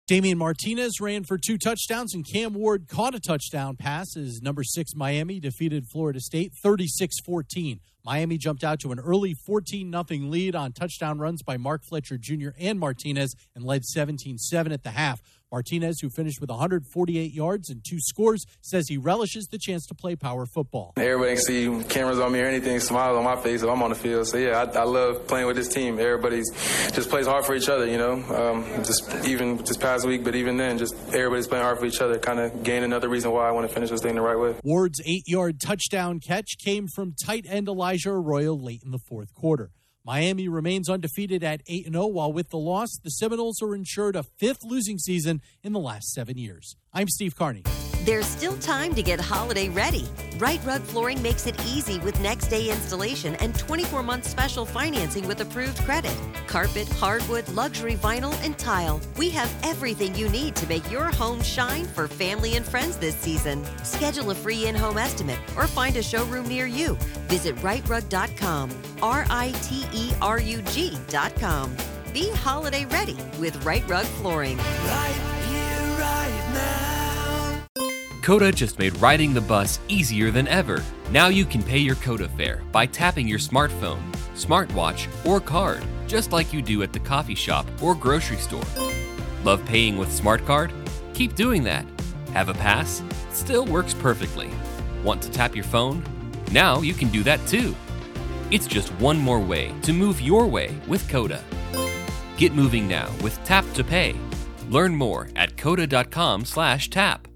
Damian Martinez ran for 2 touchdowns, and Cam Ward caught a touchdown pass as number 6 Miami defeated Florida State 36-14. Miami jumped out to an early 14-0 lead on touchdown runs by Mark Fletcher Jr. and Martinez and led 17-7 at the half. Martinez, who finished with 148 yards and 2 scores, says he relishes the chance to play power football. Everybody can see cameras on me or anything, smiles on my face if I'm on the field. So, yeah, I love playing with this team. Everybody just plays hard for each other, you know. Even this past week, but even then, just everybody's playing hard for each other, kind of gain another reason why I want to finish this thing the right way. Ward's 8-yard touchdown catch came from tight end Elijah Arroyo late in the fourth quarter. Miami remains undefeated at 8-0, while with the loss, the Seminoles are insured a 5th losing season in the last 7 years. I'm Steve Carney. There's still time to get holiday ready. Right Rug Flooring makes it easy with next-day installation and 24-month special financing with approved credit. Carpet, hardwood, luxury vinyl, and tile. We have everything you need to make your home shine for family and friends this season. Schedule a free in-home estimate or find a showroom near you. Visit rightrug.com, RITERUG.com. Be holiday ready with Right Rug Flooring. Right here, right now. Coda just made riding the bus easier than ever. Now you can pay your Coda fare by tapping your smartphone, smartwatch, or card, just like you do at the coffee shop or grocery store. Love paying with Smart Card? Keep doing that. Have a pass? Still works perfectly. Want to tap your phone? Now you can do that too. It's just one more way to move your way with Coda. Get moving now with Tap to Pay. Learn more at coda.com/tap.